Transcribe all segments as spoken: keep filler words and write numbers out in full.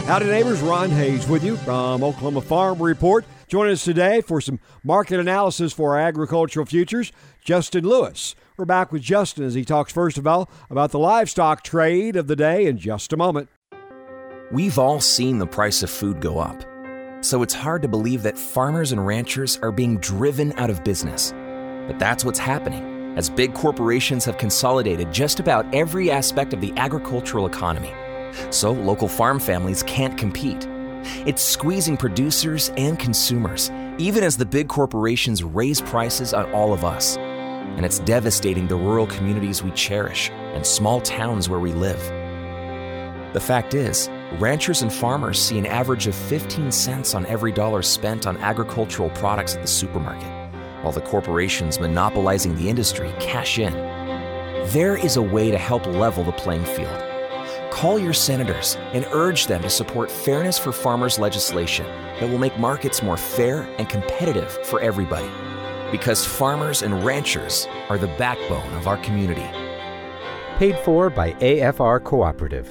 Howdy neighbors, Ron Hayes with you from Oklahoma Farm Report. Joining us today for some market analysis for our agricultural futures, Justin Lewis. We're back with Justin as he talks first of all about the livestock trade of the day in just a moment. We've all seen the price of food go up, so it's hard to believe that farmers and ranchers are being driven out of business. But that's what's happening as big corporations have consolidated just about every aspect of the agricultural economy. So local farm families can't compete. It's squeezing producers and consumers, even as the big corporations raise prices on all of us. And it's devastating the rural communities we cherish and small towns where we live. The fact is, ranchers and farmers see an average of fifteen cents on every dollar spent on agricultural products at the supermarket, while the corporations monopolizing the industry cash in. There is a way to help level the playing field. Call your senators and urge them to support Fairness for Farmers legislation that will make markets more fair and competitive for everybody. Because farmers and ranchers are the backbone of our community. Paid for by A F R Cooperative.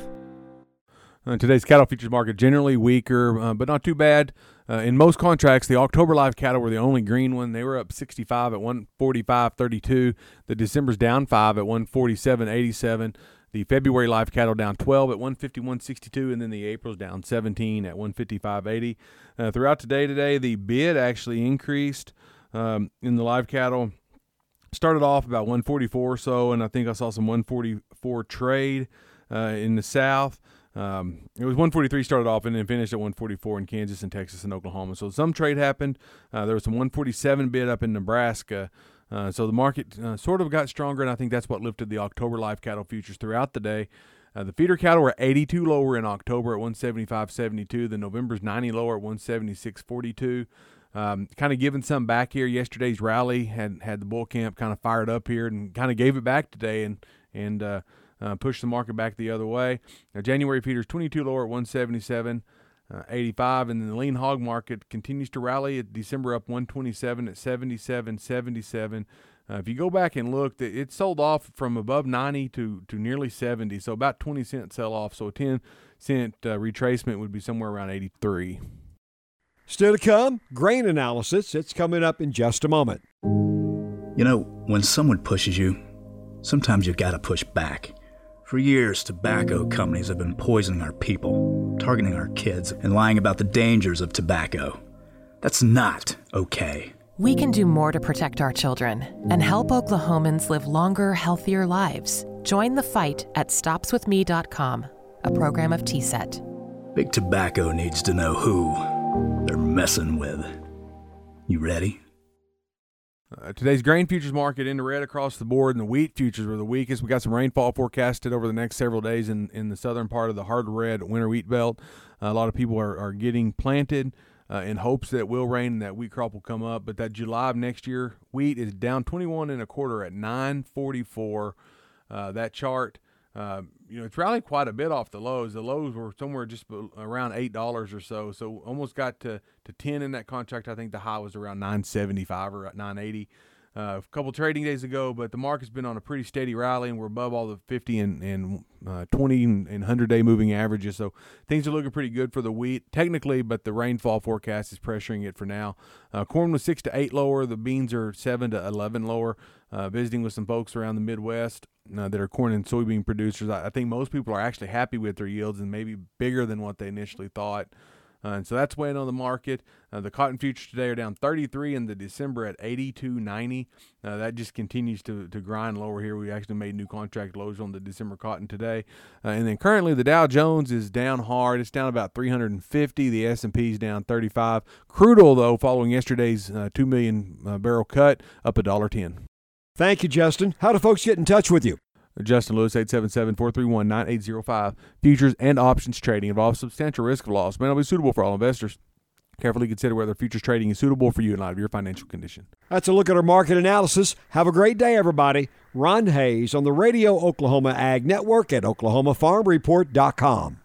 Uh, today's cattle futures market generally weaker, uh, but not too bad. Uh, in most contracts, the October live cattle were the only green one. They were up sixty-five at one forty-five thirty-two. The December's down five at one forty-seven eighty-seven. The February live cattle down twelve at one fifty-one sixty-two, and then the April's down seventeen at one fifty-five eighty. Uh, throughout today, today the bid actually increased um, in the live cattle. Started off about one forty-four or so, and I think I saw some one forty-four trade uh, in the south. Um, it was one forty-three started off and then finished at one forty-four in Kansas and Texas and Oklahoma. So some trade happened. Uh, there was some one forty-seven bid up in Nebraska. Uh, so the market uh, sort of got stronger, and I think that's what lifted the October live cattle futures throughout the day. Uh, the feeder cattle were eighty-two lower in October at one seventy-five seventy-two. The November's ninety lower at one seventy-six forty-two. Um, kind of giving some back here. Yesterday's rally had had the bull camp kind of fired up here and kind of gave it back today and and uh, uh, pushed the market back the other way. Now, January feeders twenty-two lower at one seventy-seven eighty-five, and then the lean hog market continues to rally. At December up one twenty-seven at seventy-seven seventy-seven. Uh, if you go back and look, it sold off from above ninety to, to nearly seventy, so about twenty cent sell off. So a ten cent uh, retracement would be somewhere around eighty-three. Still to come, grain analysis. It's coming up in just a moment. You know, when someone pushes you, sometimes you gotta push back. For years, tobacco companies have been poisoning our people, targeting our kids, and lying about the dangers of tobacco. That's not okay. We can do more to protect our children and help Oklahomans live longer, healthier lives. Join the fight at stops with me dot com, a program of T S E T. Big Tobacco needs to know who they're messing with. You ready? Uh, today's grain futures market in the red across the board, and the wheat futures were the weakest. We got some rainfall forecasted over the next several days in, in the southern part of the hard red winter wheat belt. Uh, a lot of people are, are getting planted uh, in hopes that it will rain and that wheat crop will come up. But that July of next year, wheat is down twenty-one and a quarter at nine forty-four. Uh, that chart, uh, you know, it's rallied quite a bit off the lows. The lows were somewhere just around eight dollars or so, so almost got to, to ten in that contract. I think the high was around nine seventy-five or nine eighty uh, a couple trading days ago, but the market's been on a pretty steady rally, and we're above all the fifty and, and uh, twenty and one hundred day moving averages, so things are looking pretty good for the wheat technically, but the rainfall forecast is pressuring it for now. Uh, corn was six to eight lower. The beans are seven to eleven lower. Uh, visiting with some folks around the Midwest uh, that are corn and soybean producers, I, I think most people are actually happy with their yields and maybe bigger than what they initially thought. Uh, and so that's weighing on the market. Uh, the cotton futures today are down thirty-three in the December at eighty-two ninety. Uh, that just continues to, to grind lower here. We actually made new contract lows on the December cotton today. Uh, and then currently the Dow Jones is down hard. It's down about three hundred fifty. The S and P is down thirty-five. Crude oil, though, following yesterday's uh, two million uh, barrel cut, up one dollar ten. Thank you, Justin. How do folks get in touch with you? Justin Lewis, eight seven seven, four three one, nine eight zero five. Futures and options trading involves substantial risk of loss. May not be suitable for all investors. Carefully consider whether futures trading is suitable for you in light of your financial condition. That's a look at our market analysis. Have a great day, everybody. Ron Hayes on the Radio Oklahoma Ag Network at oklahoma farm report dot com.